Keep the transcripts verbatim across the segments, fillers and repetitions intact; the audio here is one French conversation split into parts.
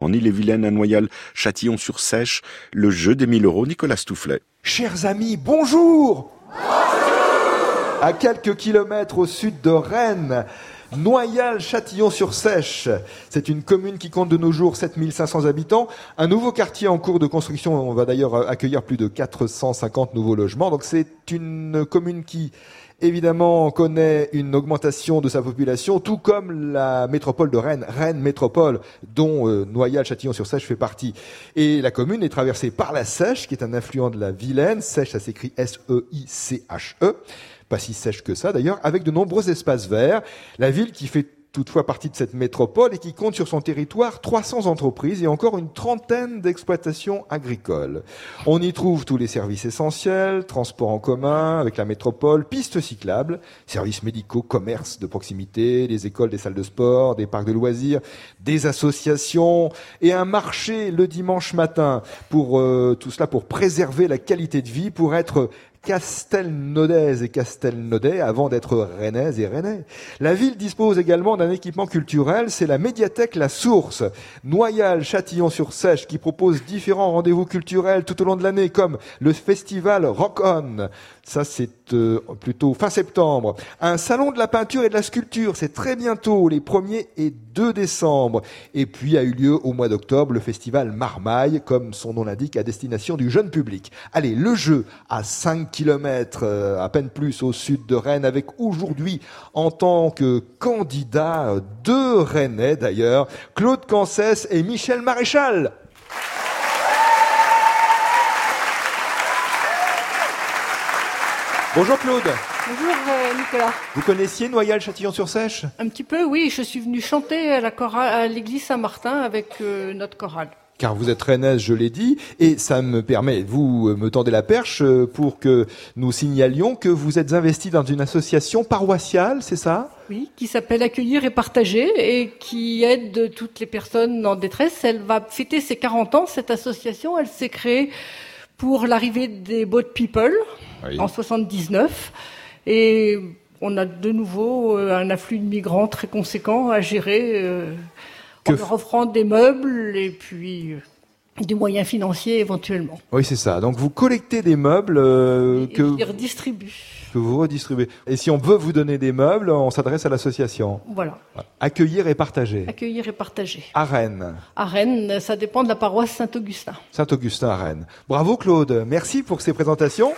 en Ille-et-Vilaine, à Noyal, Châtillon-sur-Seiche. Le jeu des mille euros, Nicolas Stoufflet. Chers amis, bonjour. Bonjour. À quelques kilomètres au sud de Rennes, Noyal, Châtillon-sur-Seiche. C'est une commune qui compte de nos jours sept mille cinq cents habitants. Un nouveau quartier en cours de construction. On va d'ailleurs accueillir plus de quatre cent cinquante nouveaux logements. Donc c'est une commune qui, évidemment, connaît une augmentation de sa population, tout comme la métropole de Rennes, Rennes Métropole, dont euh, Noyal, Châtillon-sur-Seiche fait partie. Et la commune est traversée par la Seiche, qui est un affluent de la Vilaine. Seiche, ça s'écrit S E I C H E. Pas si sèche que ça d'ailleurs, avec de nombreux espaces verts. La ville qui fait toutefois partie de cette métropole et qui compte sur son territoire trois cents entreprises et encore une trentaine d'exploitations agricoles. On y trouve tous les services essentiels, transports en commun avec la métropole, pistes cyclables, services médicaux, commerces de proximité, des écoles, des salles de sport, des parcs de loisirs, des associations et un marché le dimanche matin pour euh, tout cela pour préserver la qualité de vie, pour être Castelnaudaise et Castelnaudais avant d'être Rennaise et Rennais. La ville dispose également d'un équipement culturel, c'est la médiathèque La Source. Noyal, Châtillon-sur-Seiche qui propose différents rendez-vous culturels tout au long de l'année comme le festival Rock On. Ça c'est euh, plutôt fin septembre. Un salon de la peinture et de la sculpture, c'est très bientôt, les premiers et deux décembre. Et puis a eu lieu au mois d'octobre le festival Marmaille, comme son nom l'indique, à destination du jeune public. Allez, le jeu à cinq kilomètres, euh, à peine plus au sud de Rennes, avec aujourd'hui en tant que candidat, deux Rennais d'ailleurs, Claude Cancès et Michel Maréchal. Bonjour Claude. Bonjour euh, Nicolas. Vous connaissiez Noyal, Châtillon-sur-Seiche ? Un petit peu, oui. Je suis venue chanter à la chorale, à l'église Saint-Martin avec euh, notre chorale. Car vous êtes rennaise, je l'ai dit, et ça me permet, vous me tendez la perche pour que nous signalions que vous êtes investi dans une association paroissiale, c'est ça ? Oui, qui s'appelle Accueillir et Partager et qui aide toutes les personnes en détresse. Elle va fêter ses quarante ans, cette association. Elle s'est créée pour l'arrivée des Boat People oui. en soixante-dix-neuf. Et on a de nouveau un afflux de migrants très conséquent à gérer, euh, en leur offrant des meubles et puis euh, des moyens financiers éventuellement. Oui, c'est ça. Donc vous collectez des meubles euh, et, que, et qui redistribuent. que vous redistribuez. Et si on veut vous donner des meubles, on s'adresse à l'association. Voilà. Accueillir et partager. Accueillir et partager. À Rennes. À Rennes, ça dépend de la paroisse Saint-Augustin. Saint-Augustin à Rennes. Bravo Claude. Merci pour ces présentations.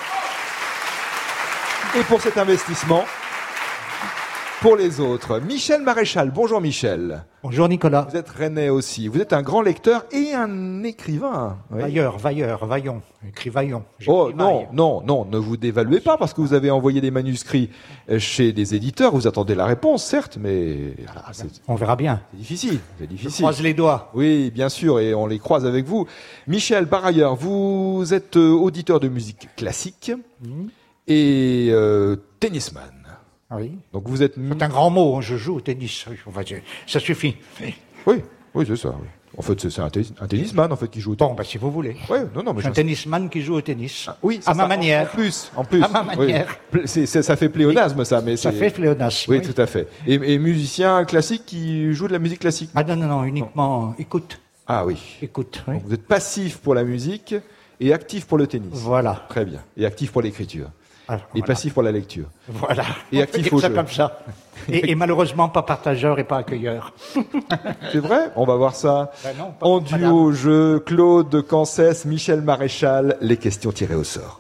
Et pour cet investissement, pour les autres. Michel Maréchal, bonjour Michel. Bonjour Nicolas. Vous êtes rennais aussi. Vous êtes un grand lecteur et un écrivain. Oui. Vailleur, vailleur, vaillon, écrivaillon. Oh non, non, non, ne vous dévaluez pas parce que vous avez envoyé des manuscrits chez des éditeurs. Vous attendez la réponse, certes, mais voilà, c'est, on verra bien. C'est difficile, c'est difficile. Je croise les doigts. Oui, bien sûr, et on les croise avec vous. Michel, par ailleurs, vous êtes auditeur de musique classique. Mmh. Et euh, tennisman. Oui. Donc vous êtes. C'est un grand mot. Je joue au tennis. Enfin, ça suffit. Oui, oui, c'est ça. Oui. En fait, c'est un, tennis, un tennisman en fait qui joue au tennis. Bon, bah, si vous voulez. Oui, non, non, mais je... un tennisman qui joue au tennis. Ah, oui, à ma ça, manière. En plus, en plus. À ma manière. Oui. C'est, c'est, ça fait pléonasme, ça, mais ça c'est... fait pléonasme. Oui, oui, tout à fait. Et, et musicien classique qui joue de la musique classique. Ah non, non, non, uniquement non. écoute. Ah oui. Écoute. Oui. Donc, vous êtes passif pour la musique et actif pour le tennis. Voilà. Très bien. Et actif pour l'écriture. Alors, et voilà. Passif pour la lecture. Voilà. Et on actif peut dire au ça jeu. Comme ça. Et, et malheureusement pas partageur et pas accueilleur. C'est vrai ? On va voir ça. Ben non, en duo au jeu, Claude Cancès, Michel Maréchal, les questions tirées au sort.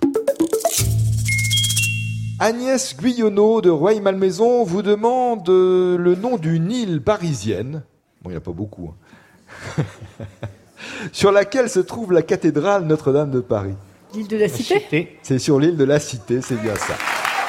Agnès Guyonneau de Rueil-Malmaison vous demande le nom d'une île parisienne. Bon, il n'y en a pas beaucoup. Hein. Sur laquelle se trouve la cathédrale Notre-Dame de Paris. L'île de la Cité. la Cité. C'est sur l'île de la Cité, c'est bien ça.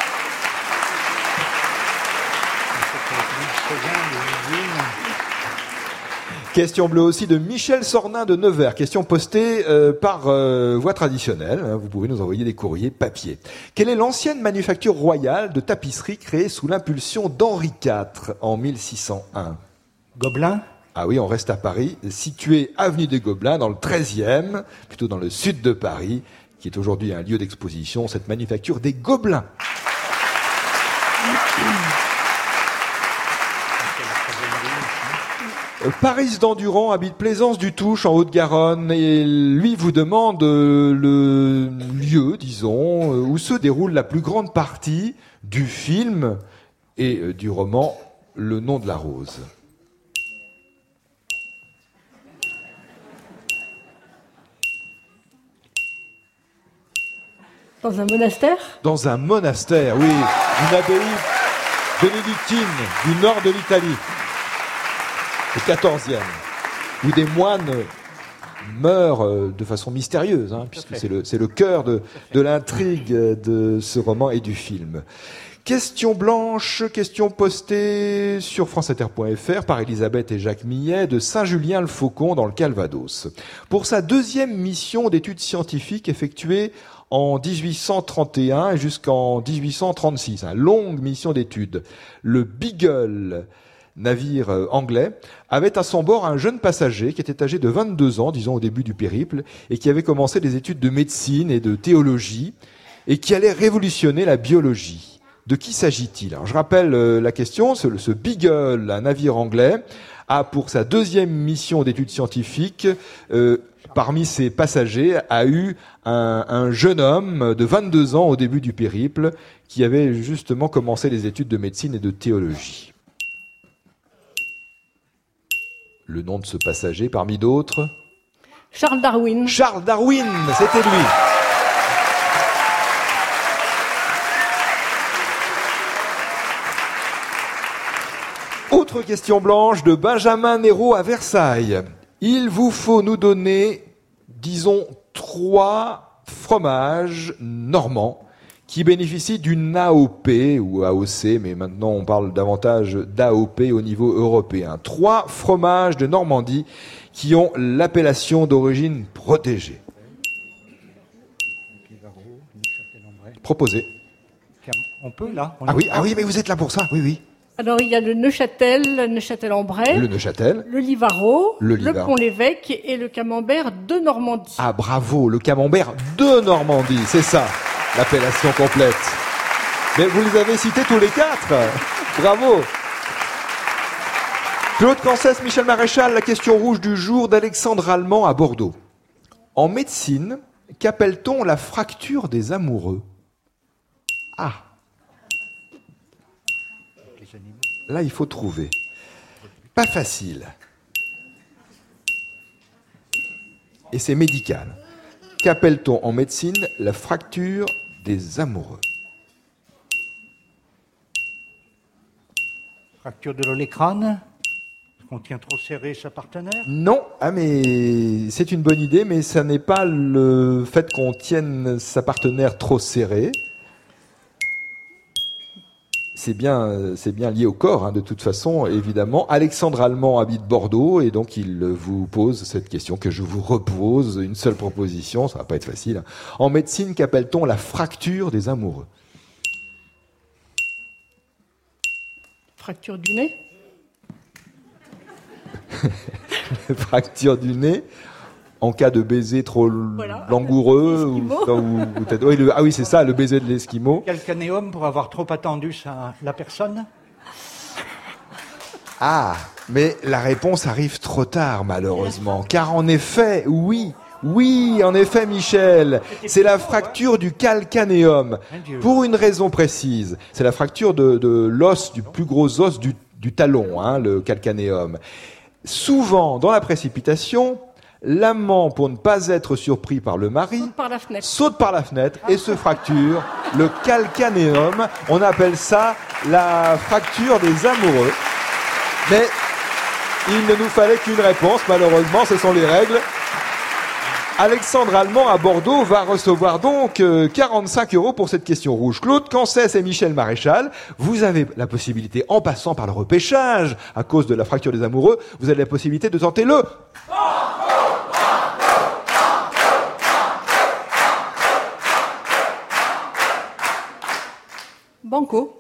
Question bleue aussi de Michel Sornin de Nevers. Question postée euh, par euh, voie traditionnelle. Vous pouvez nous envoyer des courriers papier. Quelle est l'ancienne manufacture royale de tapisserie créée sous l'impulsion d'Henri quatre en mille six cent un ? Gobelin ? Ah oui, on reste à Paris, situé avenue des Gobelins, dans le treizième, plutôt dans le sud de Paris, qui est aujourd'hui un lieu d'exposition, cette manufacture des Gobelins. Paris d'Endurant habite Plaisance du Touche en Haute-Garonne et lui vous demande euh, le lieu, disons, euh, où se déroule la plus grande partie du film et euh, du roman Le nom de la rose. Dans un monastère ? Dans un monastère, oui, une abbaye bénédictine du nord de l'Italie, au quatorzième, où des moines meurent de façon mystérieuse, hein, puisque c'est le, c'est le cœur de, de l'intrigue de ce roman et du film. Question blanche, question postée sur franceinter point f r par Elisabeth et Jacques Millet de Saint-Julien-le-Faucon dans le Calvados. Pour sa deuxième mission d'études scientifiques effectuée en dix-huit cent trente et un jusqu'en dix-huit cent trente-six, une longue mission d'études, le Beagle, navire anglais, avait à son bord un jeune passager qui était âgé de vingt-deux ans, disons au début du périple, et qui avait commencé des études de médecine et de théologie, et qui allait révolutionner la biologie. De qui s'agit-il ? Alors, je rappelle euh, la question, ce, ce Beagle, un navire anglais, a pour sa deuxième mission d'études scientifiques, euh, parmi ses passagers, a eu un, un jeune homme de vingt-deux ans au début du périple, qui avait justement commencé les études de médecine et de théologie. Le nom de ce passager, parmi d'autres ? Charles Darwin. Charles Darwin, c'était lui. Autre question blanche de Benjamin Nero à Versailles. Il vous faut nous donner, disons, trois fromages normands qui bénéficient d'une A O P ou A O C, mais maintenant on parle davantage d'A O P au niveau européen. Trois fromages de Normandie qui ont l'appellation d'origine protégée. Proposé. On peut, là on Ah oui, ah oui, mais vous êtes là pour ça, oui, oui. Alors, il y a le Neuchâtel, le Neuchâtel-en-Bray, Le Neuchâtel. le Livaro, Le le, Livaro. Pont-l'Évêque et le Camembert de Normandie. Ah bravo, le Camembert de Normandie, c'est ça, l'appellation complète. Mais vous les avez cités tous les quatre. Bravo. Claude Cancès, Michel Maréchal, la question rouge du jour d'Alexandre Allemand à Bordeaux. En médecine, qu'appelle-t-on la fracture des amoureux ? Ah. Là, il faut trouver. Pas facile. Et c'est médical. Qu'appelle-t-on en médecine la fracture des amoureux ? Fracture de l'olécrane ? On tient trop serré sa partenaire ? Non, ah mais c'est une bonne idée, mais ça n'est pas le fait qu'on tienne sa partenaire trop serré. C'est bien, c'est bien lié au corps, hein, de toute façon, évidemment. Alexandre Allemand habite Bordeaux et donc il vous pose cette question que je vous repose. Une seule proposition, ça va pas être facile. Hein. En médecine, qu'appelle-t-on la fracture des amoureux ? Fracture du nez. Fracture du nez. En cas de baiser trop Voilà. langoureux ou, ou, ou peut-être, oui, le, ah oui, c'est ça, le baiser de l'esquimau. Calcanéum pour avoir trop attendu sa, la personne ? Ah, mais la réponse arrive trop tard, malheureusement. Car en effet, oui, oui, en effet, Michel, c'est la fracture du calcanéum. Pour une raison précise. C'est la fracture de, de l'os, du plus gros os du, du talon, hein, le calcanéum. Souvent, dans la précipitation, l'amant, pour ne pas être surpris par le mari, Saute par la fenêtre. saute par la fenêtre et se fracture le calcanéum. On appelle ça la fracture des amoureux. Mais il ne nous fallait qu'une réponse, malheureusement, ce sont les règles. Alexandre Allemand à Bordeaux va recevoir donc euh, quarante-cinq euros pour cette question rouge. Claude Cancès et Michel Maréchal, vous avez la possibilité, en passant par le repêchage, à cause de la fracture des amoureux, vous avez la possibilité de tenter le... Banco.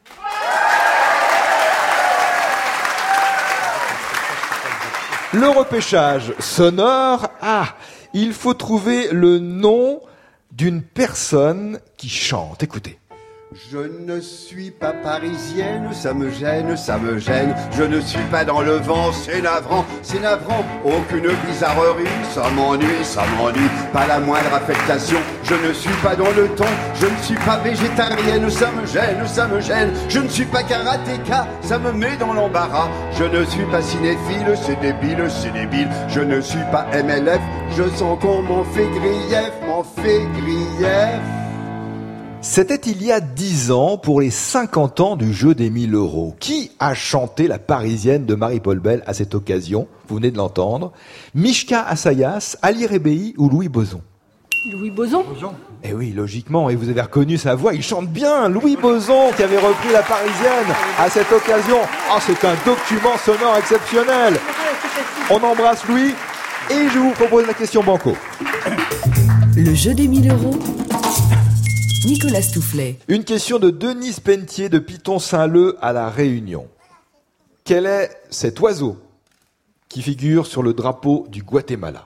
Le repêchage sonore. Ah, il faut trouver le nom d'une personne qui chante. Écoutez. Je ne suis pas parisienne, ça me gêne, ça me gêne. Je ne suis pas dans le vent, c'est navrant, c'est navrant. Aucune bizarrerie, ça m'ennuie, ça m'ennuie. Pas la moindre affectation, je ne suis pas dans le temps. Je ne suis pas végétarienne, ça me gêne, ça me gêne. Je ne suis pas karatéka, ça me met dans l'embarras. Je ne suis pas cinéphile, c'est débile, c'est débile. Je ne suis pas M L F, je sens qu'on m'en fait grief, m'en fait grief. C'était il y a dix ans pour les cinquante ans du jeu des mille euros. Qui a chanté la Parisienne de Marie-Paul Bell à cette occasion? Vous venez de l'entendre. Mishka Assayas, Ali Rebéi ou Louis Bozon? Louis Bozon. Eh oui, logiquement, et vous avez reconnu sa voix, il chante bien. Louis Bozon qui avait repris la Parisienne à cette occasion. Ah, c'est un document sonore exceptionnel. On embrasse Louis et je vous propose la question banco. Le jeu des mille euros. Nicolas Stoufflet. Une question de Denise Pentier de Piton-Saint-Leu à La Réunion. Quel est cet oiseau qui figure sur le drapeau du Guatemala?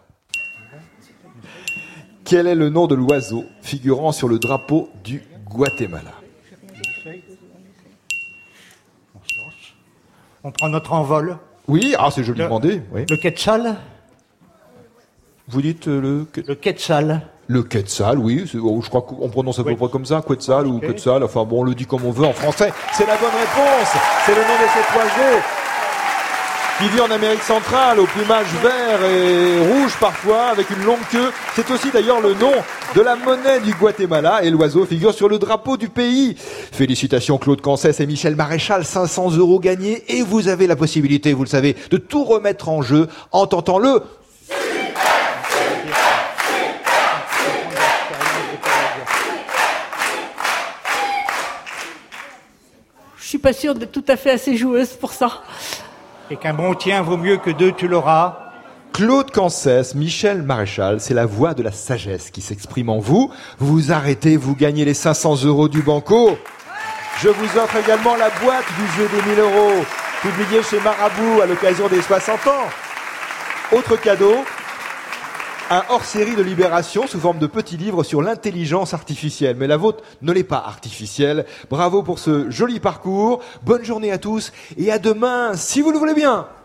Quel est le nom de l'oiseau figurant sur le drapeau du Guatemala? On prend notre envol. Oui, ah c'est joliment demandé. Oui. Le Quetzal. Vous dites euh, le... Le Quetzal. Le Quetzal, oui, c'est, oh, je crois qu'on prononce à peu près comme ça, Quetzal ou Quetzal, enfin bon, on le dit comme on veut en français. C'est la bonne réponse, c'est le nom de cet oiseau qui vit en Amérique centrale, au plumage vert et rouge parfois, avec une longue queue. C'est aussi d'ailleurs le nom de la monnaie du Guatemala et l'oiseau figure sur le drapeau du pays. Félicitations Claude Cancès et Michel Maréchal, cinq cents euros gagnés et vous avez la possibilité, vous le savez, de tout remettre en jeu en tentant le... Je suis pas sûre d'être tout à fait assez joueuse pour ça. Et qu'un bon tien vaut mieux que deux, tu l'auras. Claude Cancès, Michel Maréchal, c'est la voix de la sagesse qui s'exprime en vous. Vous vous arrêtez, vous gagnez les cinq cents euros du banco. Je vous offre également la boîte du jeu des mille euros, publiée chez Marabout à l'occasion des soixante ans. Autre cadeau, un hors-série de Libération sous forme de petits livres sur l'intelligence artificielle. Mais la vôtre ne l'est pas artificielle. Bravo pour ce joli parcours. Bonne journée à tous et à demain, si vous le voulez bien.